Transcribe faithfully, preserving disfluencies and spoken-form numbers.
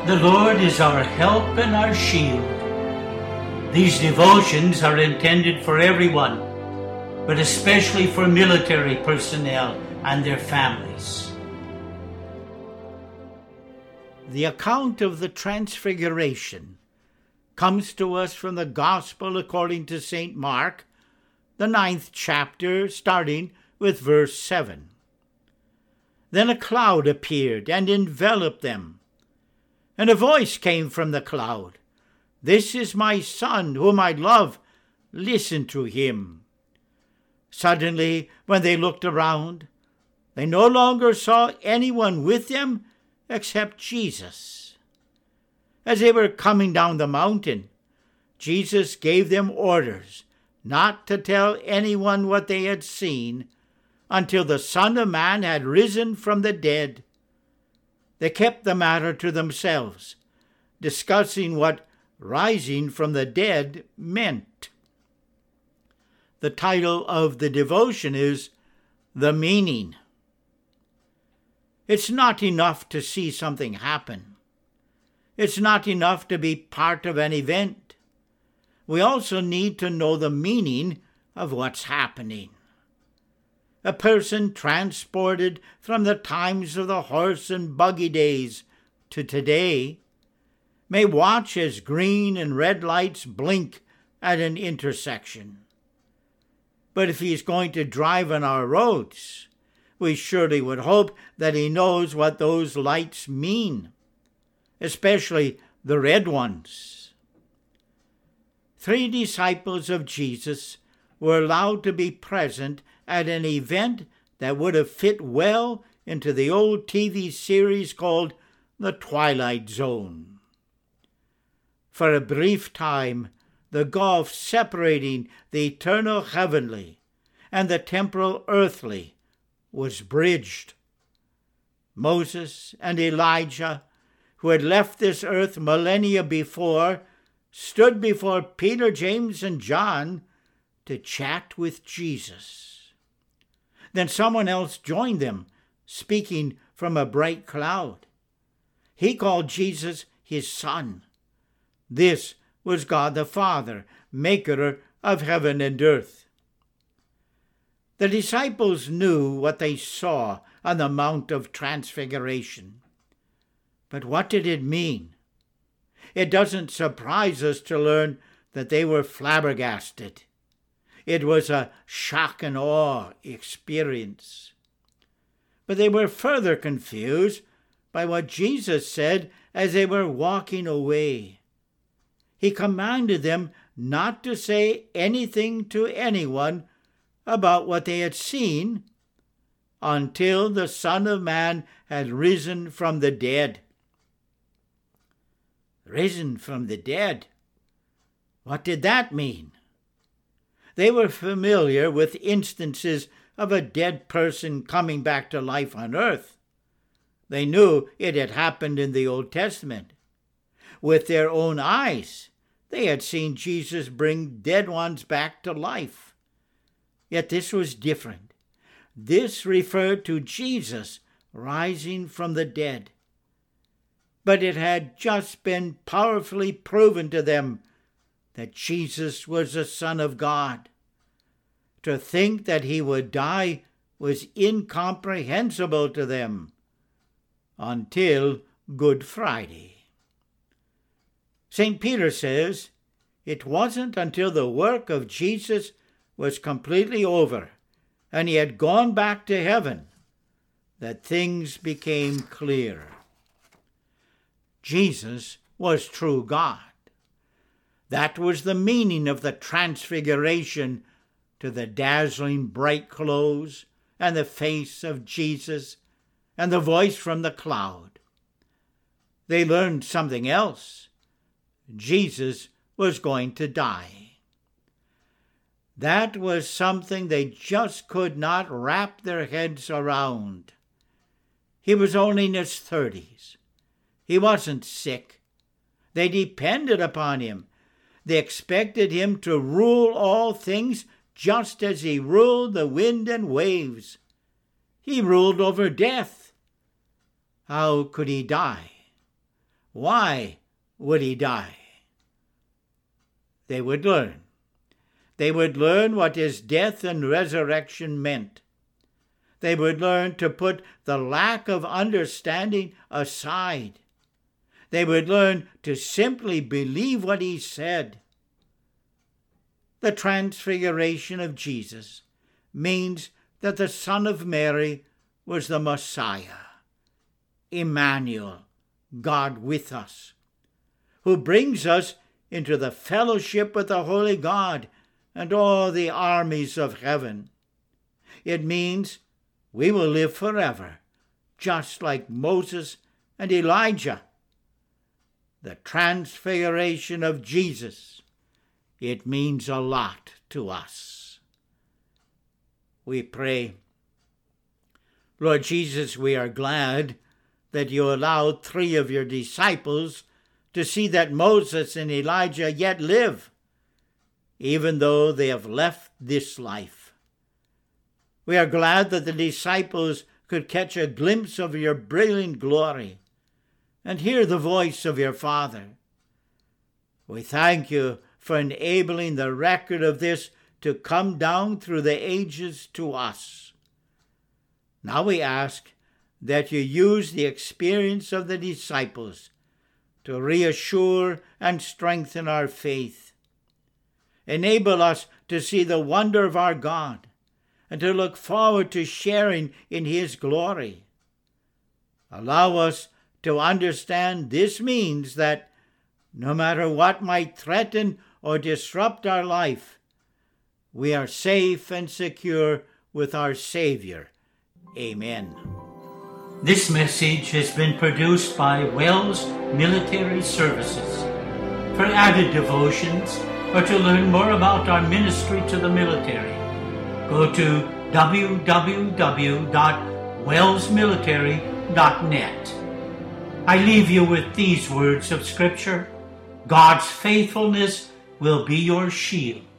The Lord is our help and our shield. These devotions are intended for everyone, but especially for military personnel and their families. The account of the Transfiguration comes to us from the Gospel according to Saint Mark, the ninth chapter, starting with verse seven. Then a cloud appeared and enveloped them, and a voice came from the cloud, "This is my Son, whom I love. Listen to him." Suddenly, when they looked around, they no longer saw anyone with them except Jesus. As they were coming down the mountain, Jesus gave them orders not to tell anyone what they had seen until the Son of Man had risen from the dead. They kept the matter to themselves, discussing what rising from the dead meant. The title of the devotion is The Meaning. It's not enough to see something happen. It's not enough to be part of an event. We also need to know the meaning of what's happening. A person transported from the times of the horse and buggy days to today may watch as green and red lights blink at an intersection. But if he's going to drive on our roads, we surely would hope that he knows what those lights mean, especially the red ones. Three disciples of Jesus were allowed to be present at an event that would have fit well into the old T V series called The Twilight Zone. For a brief time, the gulf separating the eternal heavenly and the temporal earthly was bridged. Moses and Elijah, who had left this earth millennia before, stood before Peter, James, and John to chat with Jesus. Then someone else joined them, speaking from a bright cloud. He called Jesus his Son. This was God the Father, maker of heaven and earth. The disciples knew what they saw on the Mount of Transfiguration. But what did it mean? It doesn't surprise us to learn that they were flabbergasted. It was a shock and awe experience. But they were further confused by what Jesus said as they were walking away. He commanded them not to say anything to anyone about what they had seen until the Son of Man had risen from the dead. Risen from the dead? What did that mean? They were familiar with instances of a dead person coming back to life on earth. They knew it had happened in the Old Testament. With their own eyes, they had seen Jesus bring dead ones back to life. Yet this was different. This referred to Jesus rising from the dead. But it had just been powerfully proven to them that Jesus was the Son of God. To think that he would die was incomprehensible to them until Good Friday. Saint Peter says, it wasn't until the work of Jesus was completely over and he had gone back to heaven that things became clear. Jesus was true God. That was the meaning of the Transfiguration to the dazzling bright clothes and the face of Jesus and the voice from the cloud. They learned something else. Jesus was going to die. That was something they just could not wrap their heads around. He was only in his thirties. He wasn't sick. They depended upon him. They expected him to rule all things just as he ruled the wind and waves. He ruled over death. How could he die? Why would he die? They would learn. They would learn what his death and resurrection meant. They would learn to put the lack of understanding aside. They would learn to simply believe what he said. The transfiguration of Jesus means that the Son of Mary was the Messiah, Emmanuel, God with us, who brings us into the fellowship with the Holy God and all the armies of heaven. It means we will live forever, just like Moses and Elijah. The transfiguration of Jesus, it means a lot to us. We pray. Lord Jesus, we are glad that you allowed three of your disciples to see that Moses and Elijah yet live, even though they have left this life. We are glad that the disciples could catch a glimpse of your brilliant glory and hear the voice of your Father. We thank you for enabling the record of this to come down through the ages to us. Now we ask that you use the experience of the disciples to reassure and strengthen our faith. Enable us to see the wonder of our God and to look forward to sharing in his glory. Allow us to understand this means that no matter what might threaten or disrupt our life, we are safe and secure with our Savior. Amen. This message has been produced by Wells Military Services. For added devotions or to learn more about our ministry to the military, go to w w w dot wells military dot net. I leave you with these words of Scripture. God's faithfulness will be your shield.